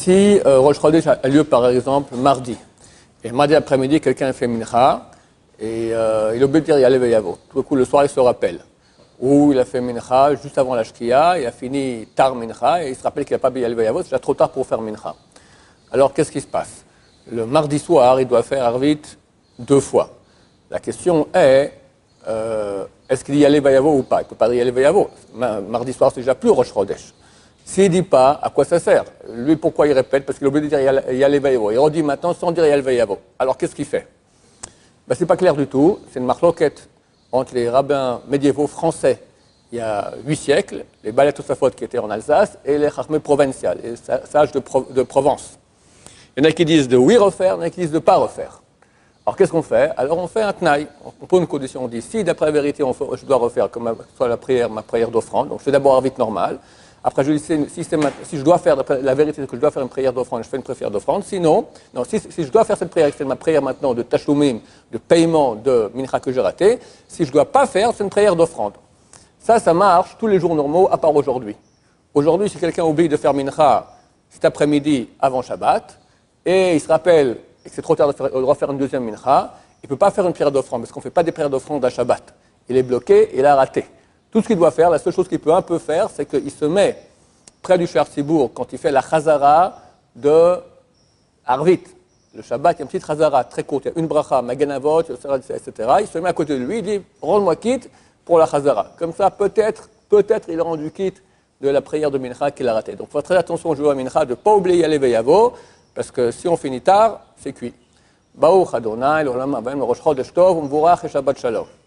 Si Rosh Chodesh a lieu par exemple mardi, et mardi après-midi, quelqu'un fait mincha, et il oublie de dire Yaleh Veyavo. Tout d'un coup, le soir, il se rappelle. Ou il a fait mincha juste avant la shkia, il a fini tar mincha, et il se rappelle qu'il n'a pas dit Yaleh Veyavo, c'est déjà trop tard pour faire mincha. Alors, qu'est-ce qui se passe? Le mardi soir, il doit faire Arvit 2 fois. La question est, est-ce qu'il dit Yaleh Veyavo ou pas? Il ne peut pas dire Yaleh Veyavo. Mardi soir, c'est déjà plus Rosh Chodesh. S'il ne dit pas, à quoi ça sert? Lui, pourquoi il répète? Parce qu'il est obligé de dire Yaleh Veyavo. Il redit maintenant sans dire Yaleh Veyavo. Alors, qu'est-ce qu'il fait? Ben, ce n'est pas clair du tout. C'est une marloquette entre les rabbins médiévaux français il y a 8 siècles, les Balei Tosafot qui étaient en Alsace, et les Chachmei provinciales, les sages de Provence. Il y en a qui disent de oui refaire, il y en a qui disent de ne pas refaire. Alors, qu'est-ce qu'on fait? Alors, on fait un tnaï. On pose une condition. On dit, si d'après la vérité, je dois refaire, comme soit la prière, ma prière d'offrande, donc je fais d'abord un vite normal. Après, je dis, si je dois faire, d'après la vérité, que je dois faire une prière d'offrande, je fais une prière d'offrande. Sinon, non, si je dois faire cette prière, c'est ma prière maintenant de tashloumim, de paiement de mincha que j'ai raté. Si je ne dois pas faire, c'est une prière d'offrande. Ça marche tous les jours normaux, à part aujourd'hui. Aujourd'hui, si quelqu'un oublie de faire mincha cet après-midi avant Shabbat, et il se rappelle et que c'est trop tard de refaire une deuxième mincha, il ne peut pas faire une prière d'offrande, parce qu'on ne fait pas des prières d'offrande à Shabbat. Il est bloqué, il a raté. Tout ce qu'il doit faire, la seule chose qu'il peut un peu faire, c'est qu'il se met près du Shar Tzibour quand il fait la chazara de Arvit. Le Shabbat, il y a une petite chazara très courte, il y a une bracha, maganavot, etc. Il se met à côté de lui, il dit « Rends-moi quitte pour la chazara ». Comme ça, peut-être, il a rendu quitte de la prière de mincha qu'il a raté. Donc, il faut faire très attention au jour à mincha de ne pas oublier Yaleh Veyavo, parce que si on finit tard, c'est cuit. Baruch Adonai, l'olam haba, Rosh Chodesh Tov, Umvorach et Shabbat Shalom.